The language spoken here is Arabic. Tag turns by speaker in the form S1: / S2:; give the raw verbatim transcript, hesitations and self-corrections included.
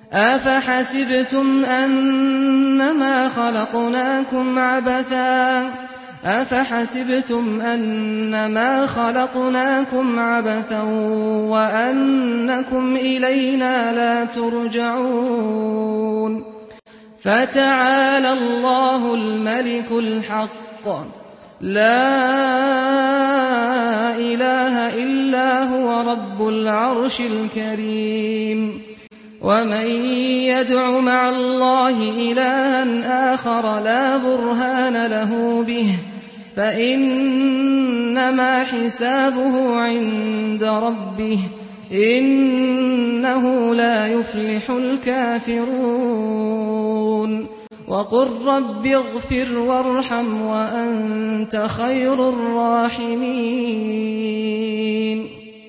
S1: أفحسبتم أنما خلقناكم عبثا أفحسبتم أنما خلقناكم عبثا وأنكم إلينا لا ترجعون فتعالى الله الملك الحق لا إله إلا هو رب العرش الكريم ومن يدع مع الله إلها آخر لا برهان له به فإنما حسابه عند ربه إنه لا يفلح الكافرون وقل رب اغفر وارحم وأنت خير الراحمين